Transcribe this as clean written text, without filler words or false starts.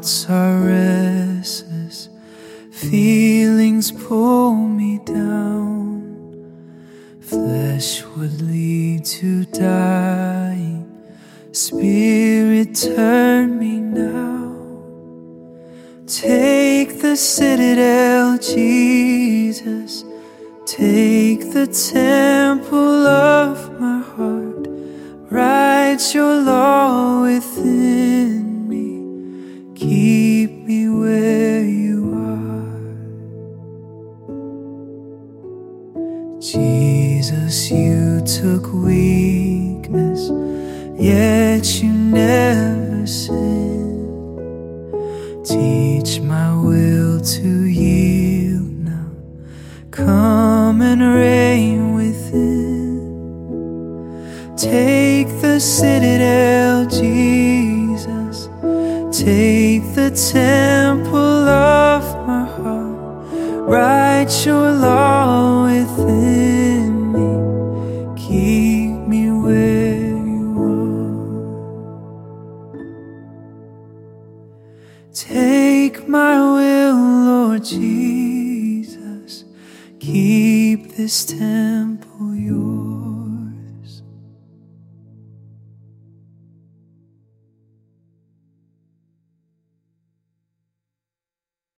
thoughts are restless, feelings pull me down. Flesh would lead to dying, Spirit turn me now. Take the citadel, Jesus, take the temple of my heart. Write your law within me, keep me where you are. Jesus, you took weakness, yet you never sinned. Teach my will to yield now, come and reign within. Take the citadel, Jesus, take the temple of my heart. Write your law within me, keep me where you are. Take my will, Lord Jesus, keep this temple yours.